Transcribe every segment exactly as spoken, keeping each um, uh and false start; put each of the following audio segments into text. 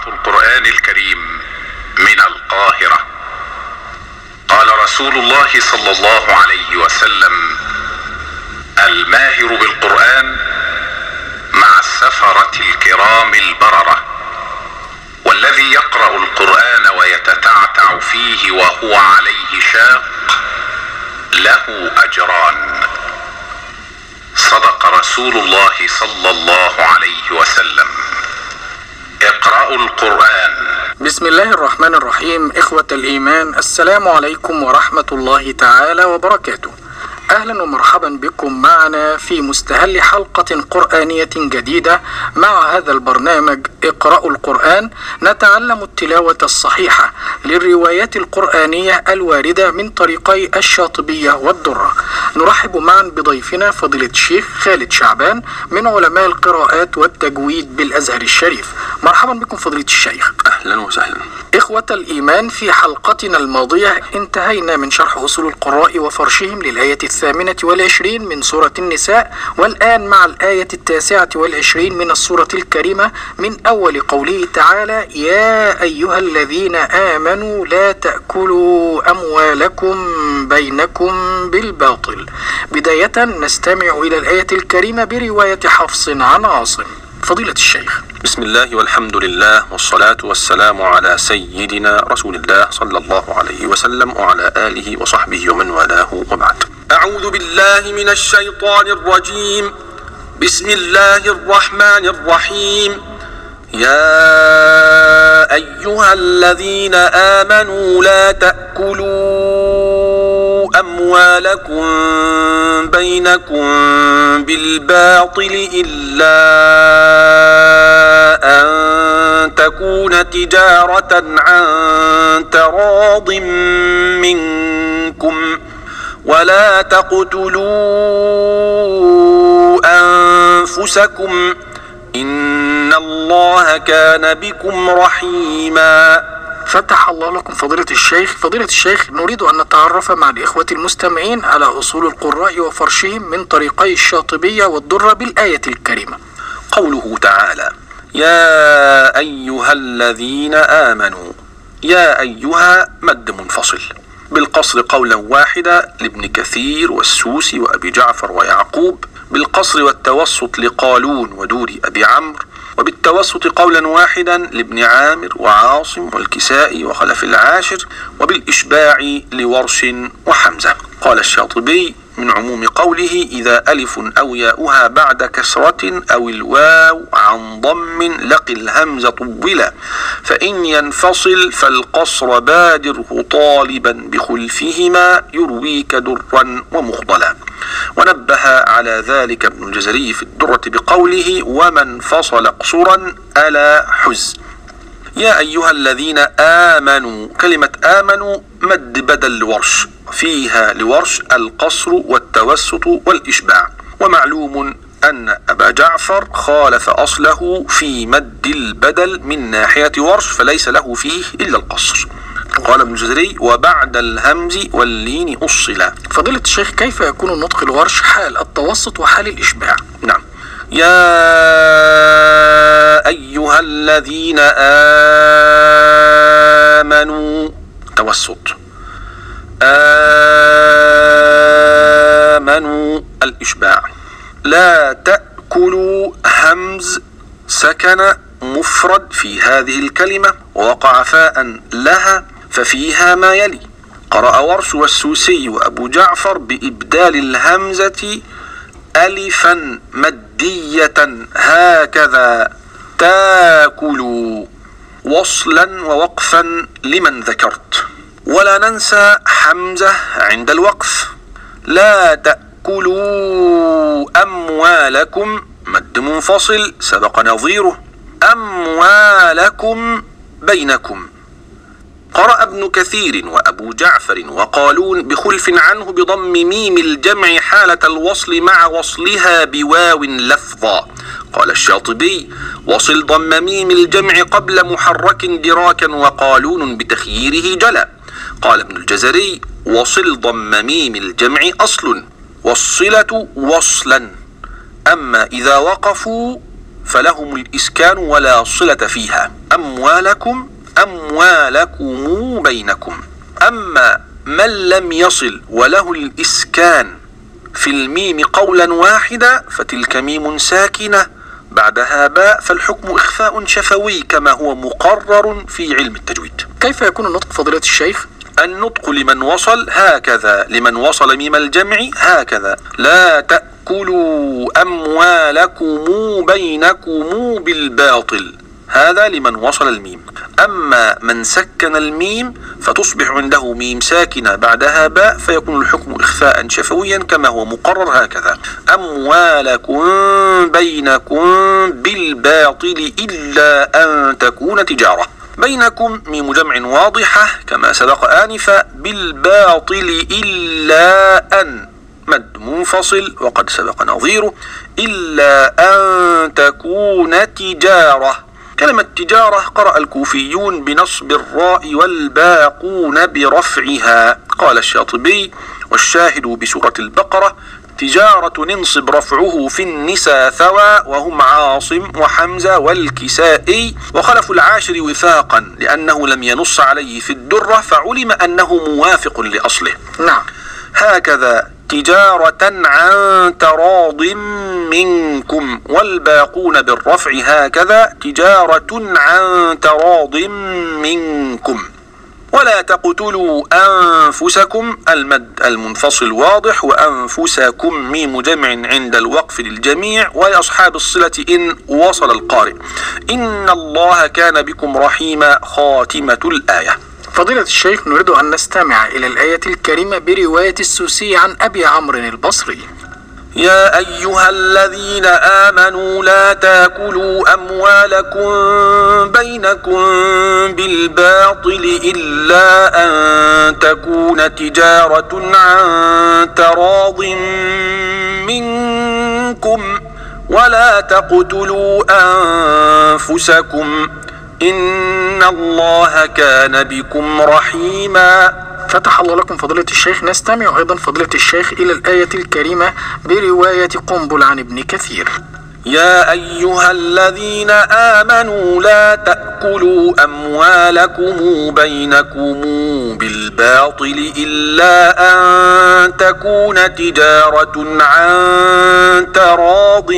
القرآن الكريم من القاهرة. قال رسول الله صلى الله عليه وسلم: الماهر بالقرآن مع السفرة الكرام البررة، والذي يقرأ القرآن ويتتعتع فيه وهو عليه شاق له أجران. صدق رسول الله صلى الله عليه وسلم. اقرأوا القرآن. بسم الله الرحمن الرحيم. إخوة الإيمان، السلام عليكم ورحمة الله تعالى وبركاته. أهلا ومرحبا بكم معنا في مستهل حلقة قرآنية جديدة مع هذا البرنامج اقرأوا القرآن، نتعلم التلاوة الصحيحة للروايات القرآنية الواردة من طريقي الشاطبية والدرة. نرحب معا بضيفنا فضيلة الشيخ خالد شعبان من علماء القراءات والتجويد بالأزهر الشريف. مرحبا بكم فضيلة الشيخ. أهلا وسهلا. إخوة الإيمان، في حلقتنا الماضية انتهينا من شرح أصول القراء وفرشهم للآية الثامنة والعشرين من سورة النساء، والآن مع الآية التاسعة والعشرين من السورة الكريمة من أول قوله تعالى: يا أيها الذين آمنوا لا تأكلوا أموالكم بينكم بالباطل. بداية نستمع إلى الآية الكريمة برواية حفص عن عاصم. فضيلة الشيخ. بسم الله والحمد لله والصلاة والسلام على سيدنا رسول الله صلى الله عليه وسلم وعلى آله وصحبه ومن والاه، وبعد. أعوذ بالله من الشيطان الرجيم. بسم الله الرحمن الرحيم. يا أيها الذين آمنوا لا تأكلوا أموالكم بينكم بالباطل إلا أن تكون تجارة عن تراض منكم، ولا تقتلوا أنفسكم إن الله كان بكم رحيما. فتح الله لكم فضيلة الشيخ. فضيلة الشيخ، نريد أن نتعرف مع الإخوة المستمعين على أصول القراء وفرشهم من طريقي الشاطبية والدرة بالآية الكريمة. قوله تعالى: يا أيها الذين آمنوا. يا أيها مد منفصل بالقصر قولا واحدا لابن كثير والسوسي وأبي جعفر ويعقوب، بالقصر والتوسط لقالون ودوري أبي عمرو، وبالتوسط قولا واحدا لابن عامر وعاصم والكسائي وخلف العاشر، وبالإشباع لورش وحمزة. قال الشاطبي: من عموم قوله: إذا ألف أو ياؤها بعد كسرة أو الواو عن ضم لقي الهمزة طولا، فإن ينفصل فالقصر بادره طالبا بخلفهما يرويك درا ومخضلا. ونبه على ذلك ابن الجزري في الدرة بقوله: ومن فصل قصرا ألا حز. يا أيها الذين آمنوا. كلمة آمنوا مد بدل لورش، فيها لورش القصر والتوسط والإشباع. ومعلوم أن أبا جعفر خالف أصله في مد البدل من ناحية ورش، فليس له فيه إلا القصر. قال ابن الجزري: وبعد الهمز واللين أصلا. فضيلة الشيخ، كيف يكون النطق الورش حال التوسط وحال الإشباع؟ نعم. يا أيها الذين آمنوا توسط، آمنوا الإشباع. لا تأكلوا همز سكن مفرد في هذه الكلمة ووقع فاء لها، ففيها ما يلي: قرأ ورش والسوسي وأبو جعفر بإبدال الهمزة ألفا مدية هكذا تاكلوا، وصلا ووقفا لمن ذكرت. ولا ننسى حمزة عند الوقف. لا تأكلوا أموالكم مد منفصل سبق نظيره، أموالكم بينكم. قرأ ابن كثير وأبو جعفر وقالون بخلف عنه بضم ميم الجمع حالة الوصل مع وصلها بواو لفظا. قال الشاطبي: وصل ضم ميم الجمع قبل محرك دراكا، وقالون بتخييره جلا. قال ابن الجزري: وصل ضم ميم الجمع أصل، والصلة وصلا، أما إذا وقفوا فلهم الإسكان ولا صلة فيها. أموالكم أموالكم بينكم. أما من لم يصل وله الإسكان في الميم قولا واحدا فتلك ميم ساكنة بعدها باء، فالحكم إخفاء شفوي كما هو مقرر في علم التجويد. كيف يكون النطق فضيلة الشيخ؟ النطق لمن وصل هكذا، لمن وصل ميم الجمع هكذا: لا تأكلوا أموالكم بينكم بالباطل، هذا لمن وصل الميم. أما من سكن الميم فتصبح عنده ميم ساكنة بعدها باء، فيكون الحكم إخفاء شفويا كما هو مقرر هكذا: أموالكم بينكم بالباطل إلا أن تكون تجارة. بينكم ميم جمع واضحة كما سبق آنفا، بالباطل إلا أن مد منفصل وقد سبق نظيره، إلا أن تكون تجارة. كلمة تجارة قرأ الكوفيون بنصب الراء والباقون برفعها. قال الشاطبي: والشاهد بسورة البقرة تجارة ننصب رفعه في النساء ثوى، وهم عاصم وحمزة والكسائي، وخلف العاشر وفاقا لأنه لم ينص عليه في الدرة فعلم أنه موافق لأصله. نعم. هكذا تجارة عن تراض منكم، والباقون بالرفع هكذا تجارة عن تراض منكم. ولا تقتلوا أنفسكم، المد المنفصل واضح، وأنفسكم ميم جمع عند الوقف للجميع، ولأصحاب الصلة إن وصل القارئ. إن الله كان بكم رحيما، خاتمة الآية. فضيلة الشيخ، نريد أن نستمع إلى الآية الكريمة برواية السوسي عن أبي عمرو البصري: يا أيها الذين آمنوا لا تاكلوا أموالكم بينكم بالباطل إلا أن تكون تجارة عن تراض منكم ولا تقتلوا أنفسكم إن الله كان بكم رحيما. فتح الله لكم فضيلة الشيخ. نستمع أيضا فضيلة الشيخ إلى الآية الكريمة برواية قنبل عن ابن كثير: يا أيها الذين آمنوا لا تأكلوا أموالكم بينكم بالباطل إلا أن تكون تجارة عن تراض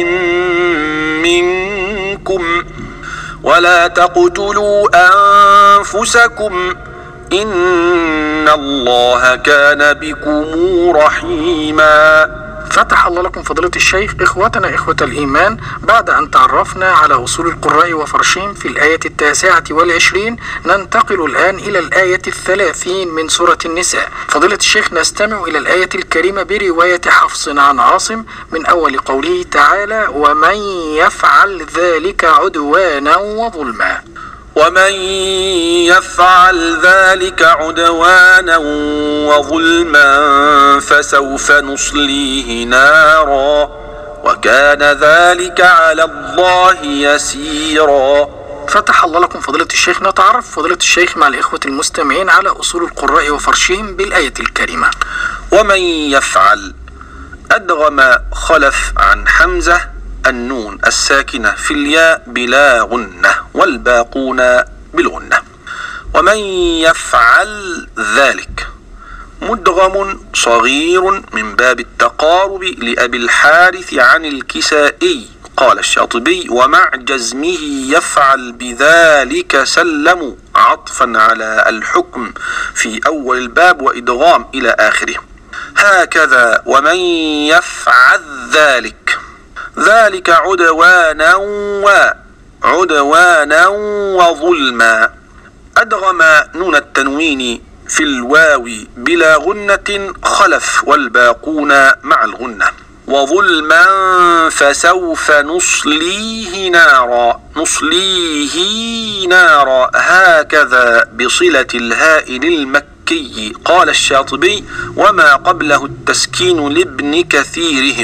منكم ولا تقتلوا أنفسكم إن الله كان بكم رحيما. فتح الله لكم فضيلة الشيخ. إخوتنا إخوة الإيمان، بعد أن تعرفنا على أصول القراء وفرشهم في الآية التاسعة والعشرين، ننتقل الآن إلى الآية الثلاثين من سورة النساء. فضيلة الشيخ، نستمع إلى الآية الكريمة برواية حفص عن عاصم من أول قوله تعالى: ومن يفعل ذلك عدوانا وظلما. ومن يفعل ذلك عدوانا وظلما فسوف نصليه نارا وكان ذلك على الله يسيرا. فتح الله لكم فضيلة الشيخ. نتعرف فضيلة الشيخ مع الإخوة المستمعين على أصول القراء وفرشهم بالآية الكريمة. ومن يفعل أدغم خلف عن حمزة النون الساكنة في الياء بلا غنة والباقون بالغنة. ومن يفعل ذلك مدغم صغير من باب التقارب لأبي الحارث عن الكسائي. قال الشاطبي: ومع جزمه يفعل بذلك سلم عطفا على الحكم في أول الباب وإدغام إلى آخره. هكذا ومن يفعل ذلك ذلك عدوانا وعدوانا وظلما. أدغم نون التنوين في الواو بلا غنة خلف والباقون مع الغنة. وظلما فسوف نصليه نارا نصليه نارا هكذا بصلة الهاء للمكي. قال الشاطبي: وما قبله التسكين لابن كثيرهم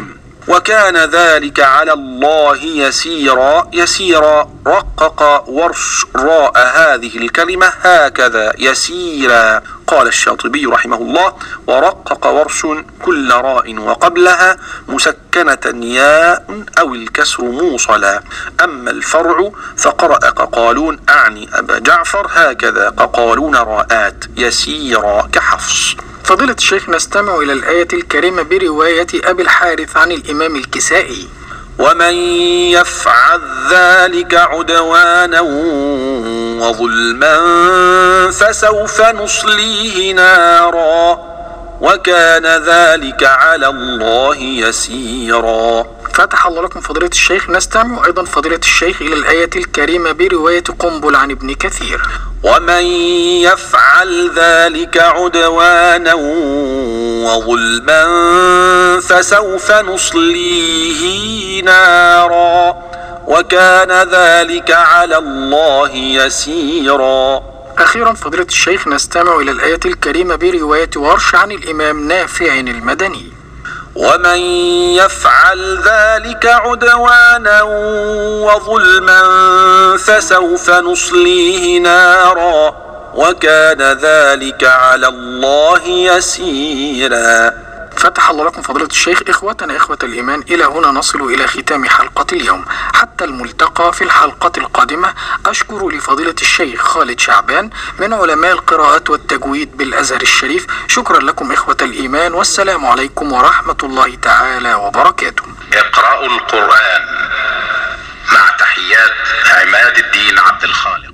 وكان ذلك على الله يسيرا. يسيرا رقق ورش راء هذه الكلمة هكذا يسيرا. قال الشاطبي رحمه الله: ورقق ورش كل راء وقبلها مسكنة ياء أو الكسر موصلا. أما الفرع فقرأ ققالون أعني أبا جعفر هكذا ققالون راءات يسيرا كحفص. فضيلة الشيخ، نستمع إلى الآية الكريمة برواية أبي الحارث عن الإمام الكسائي: ومن يفعل ذلك عدوانا وظلما فسوف نصليه نارا وكان ذلك على الله يسيرا. فتح الله لكم فضيلة الشيخ. نستمع أيضا فضيلة الشيخ إلى الآية الكريمة برواية قنبل عن ابن كثير: ومن يفعل ذلك عدوانا وظلما فسوف نصليه نارا وكان ذلك على الله يسيرا. أخيرا فضيلة الشيخ نستمع إلى الآية الكريمة برواية ورش عن الإمام نافع المدني: ومن يفعل ذلك عدوانا وظلما فسوف نصليه نارا وكان ذلك على الله يسيرا. فتح الله لكم فضيلة الشيخ. إخوتنا إخوة الإيمان، إلى هنا نصل إلى ختام حلقة اليوم. حتى الملتقى في الحلقة القادمة. أشكر لفضيلة الشيخ خالد شعبان من علماء القراءات والتجويد بالأزهر الشريف. شكرا لكم إخوة الإيمان، والسلام عليكم ورحمة الله تعالى وبركاته. اقرأوا القرآن مع تحيات عماد الدين عبد الخالق.